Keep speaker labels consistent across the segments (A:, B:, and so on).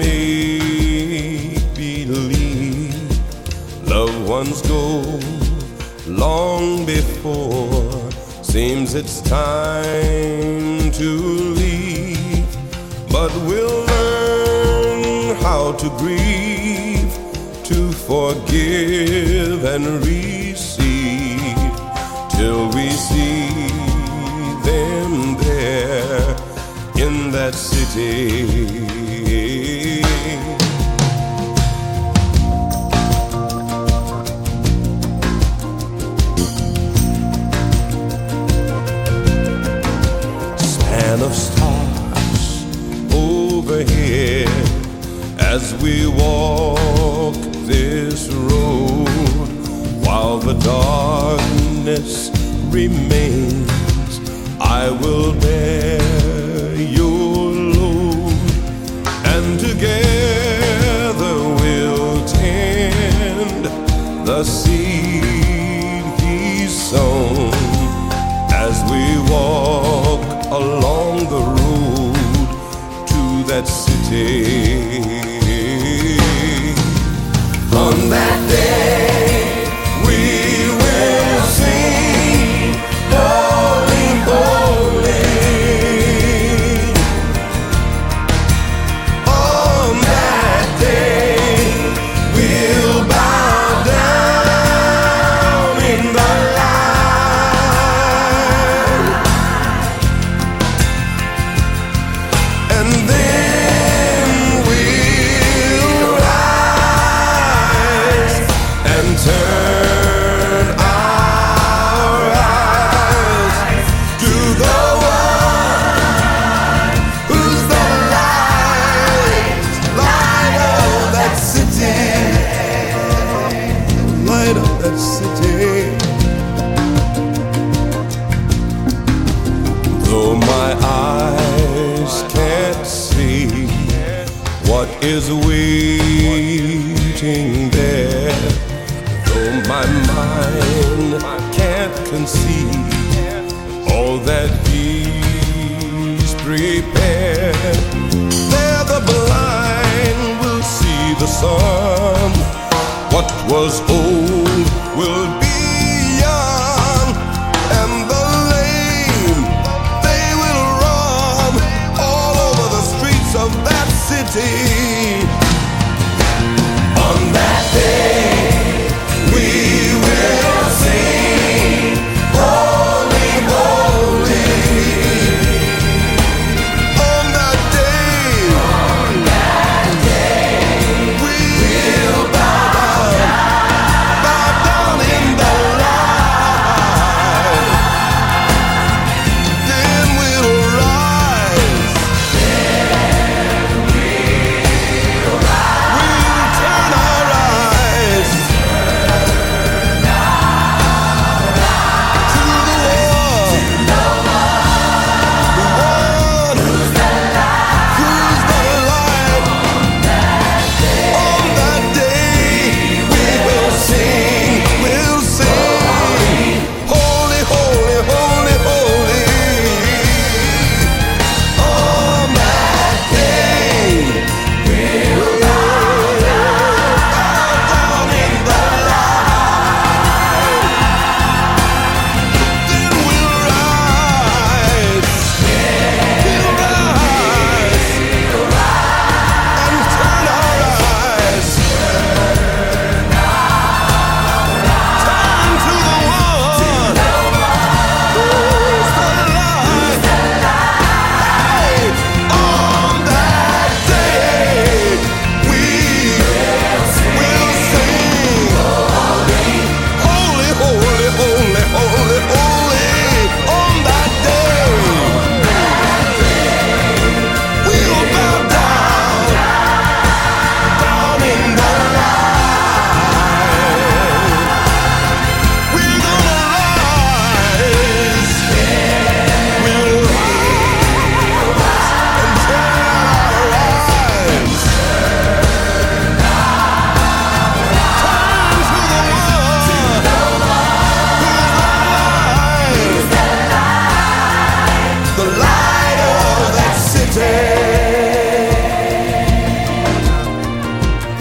A: make believe loved ones go long before. Seems it's time to leave, but we'll learn how to grieve, to forgive and receive, till we see them there in that city. Of stars overhead as we walk this road, while the darkness remains, I will bear your load, and together we'll tend the seed He's sown as we walk along the road to that city. On that day we will sing, holy, holy. On that day we'll bow down in the and then we'll rise and turn our eyes to the one who's the light of that city, light of that city. Though my eyes can't see what is waiting there, though my mind can't conceive all that He's prepared, there the blind will see the sun, what was old will be young, and the lame, they will run all over the streets of that city. On that day we will sing, holy, holy. On that day we will bow down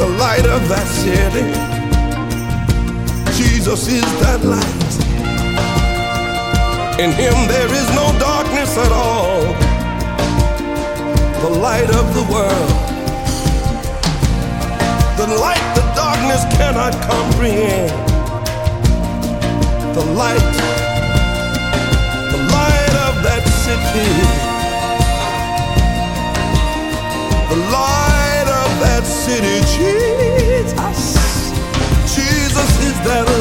A: the light of that city. Jesus is that light. In him there is no darkness at all. The light of the world, the light the darkness cannot comprehend. The light of that city, the light of that city. Jesus is that